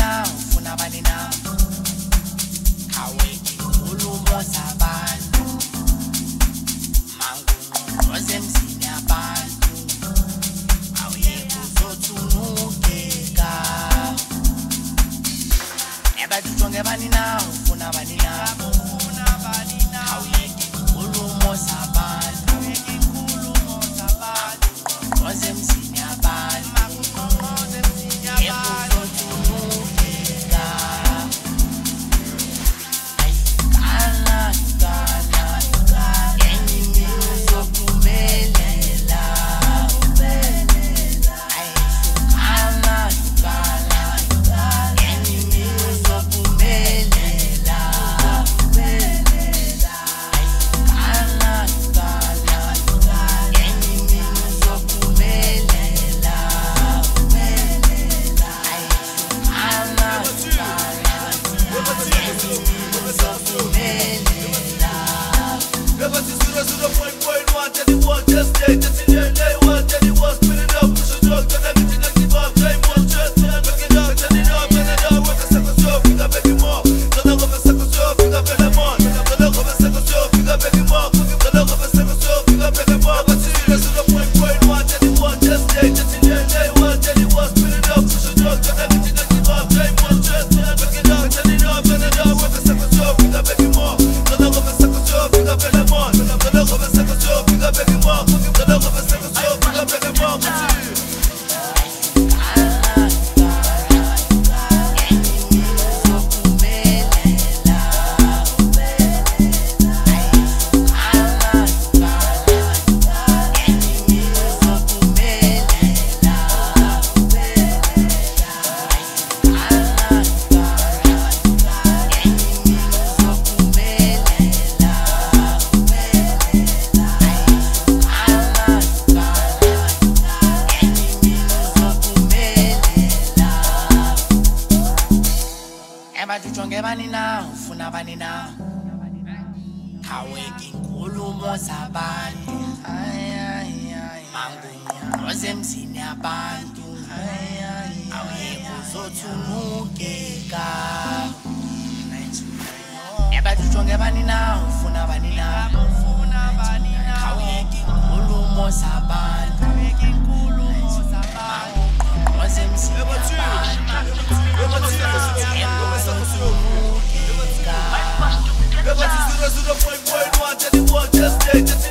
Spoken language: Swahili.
now, ufuna bani now. Aweki khulumo zabantu. Mangu noze mzini abantu. Aweki uzothunukeka. Ebajujwa bani now, ufuna bani now. Aweki khulumo zabantu. Noze mzini abantu. Ebajujwa bani now, ufuna bani now. Aweki khulumo zabantu. Mangu noze mzini abantu. Aweki uzothunukeka. Ebajujwa bani now, ufuna bani now. Aweki khulumo zabantu. Mangu noze mzini abantu. Just